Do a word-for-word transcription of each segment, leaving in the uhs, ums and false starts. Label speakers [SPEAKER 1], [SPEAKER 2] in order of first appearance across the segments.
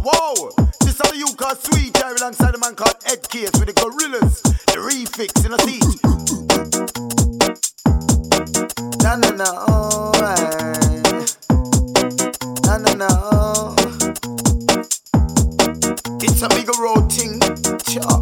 [SPEAKER 1] Whoa, this how you call sweet. Drive alongside a man called Ed Case with the gorillas. The refix in a seat. Na na na, alright. Na na na. It's a bigger road thing. Cha.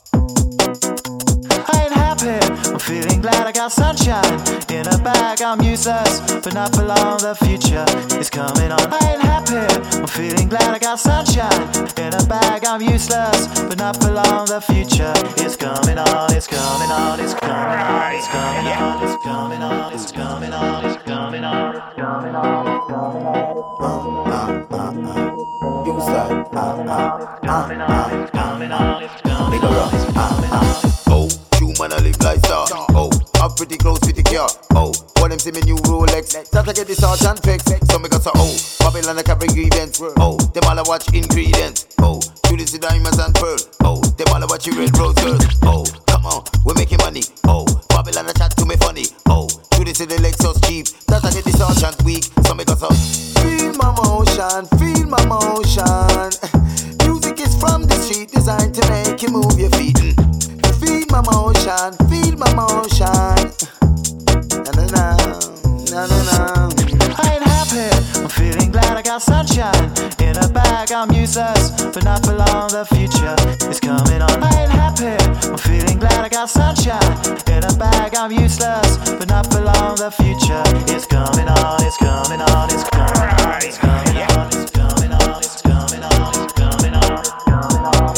[SPEAKER 2] I ain't happy, I'm feeling glad I got sunshine in a bag. I'm useless, but not for long. The future is coming on. I ain't happy, I'm feeling glad I got sunshine in a bag. I'm useless, but not for long. The future is coming on. It's coming on. It's coming on. It's coming on. It's coming on. It's coming on. It's coming on. It's coming on. It's coming on.
[SPEAKER 1] Uh, uh, uh, uh. You start. Uh, uh,
[SPEAKER 2] coming on. It's coming on. It's coming
[SPEAKER 1] on.
[SPEAKER 2] It's coming on.
[SPEAKER 1] Oh, you man, I live like star. Oh, I'm pretty close with the car. Oh, what them see me new Rolex. That I get the sergeant fix. So me got so oh, Babylon I can bring events. Oh, them all I watch ingredients. Oh, do this with diamonds and pearl. Oh, them all I watch you red rose girls. Oh, come on, we're making money. Oh, Babylon I chat to me funny. Oh, do this with the Lexus cheap. That I get the sergeant weak. So me got so feel my motion, feel my motion. Music is from the street, designed to make you move your feet. Feel my motion, feel my motion. Na na na, na na na.
[SPEAKER 2] I ain't happy, I'm feeling glad I got sunshine in a bag. I'm useless, but not for long. The future is coming on. I ain't happy, I'm feeling glad I got sunshine in a bag. I'm useless, but not for long. The future is coming on. It's coming on. It's coming on. It's coming on. It's coming on. It's coming on. It's coming on. It's coming on.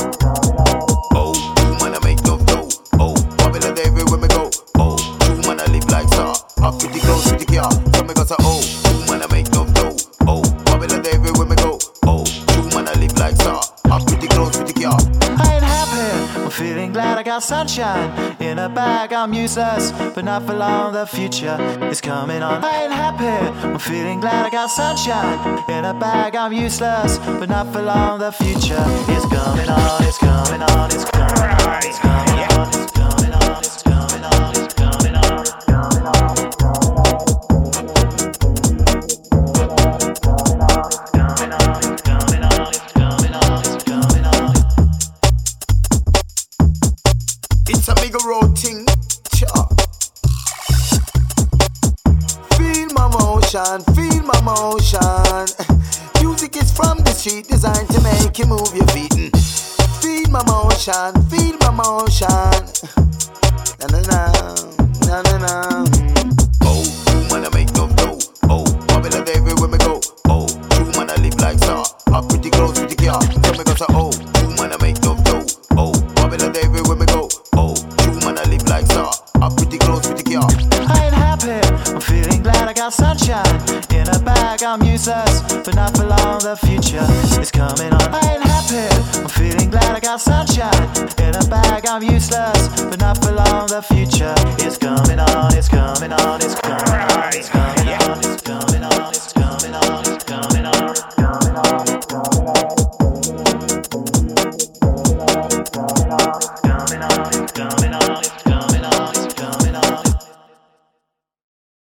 [SPEAKER 1] Oh, you man I make no dough. Oh, Babylon everywhere me go. Oh, you man I live like star. Up with the clothes with the car. So me got so oh, you man I make no dough. Oh, Babylon everywhere me go. Oh, you man I live like star. Up with the clothes with the car.
[SPEAKER 2] I ain't happy, I'm feeling glad I got sunshine in a bag. I'm useless, but not for long. The future is coming on. I ain't happy, I'm feeling glad I got sunshine in a bag. I'm useless, but not for long. The future is coming on. It's coming on. It's coming on. It's coming on. It's coming on. It's coming on. It's coming on. It's coming on. It's coming on.
[SPEAKER 1] It's a bigger road thing. Cha. Feel my motion, feel my motion. Music is from the street, designed to make you move your feet. Feel my motion, feel my motion. Na na na, na na na. Oh, you man I make no dough. Oh, Babylon everywhere me go. Oh, you man I live like star. Up pretty close with the car. So me got so oh, you man I make no dough. Oh, Babylon everywhere me go. Oh, you man I live like star. Up pretty close with the car.
[SPEAKER 2] I ain't happy, I'm feeling glad I got sunshine in a bag. I'm useless, but not for long. The future is coming on. I ain't happy, I'm feeling glad I got sunshine in a bag. I'm useless, but not for long. The future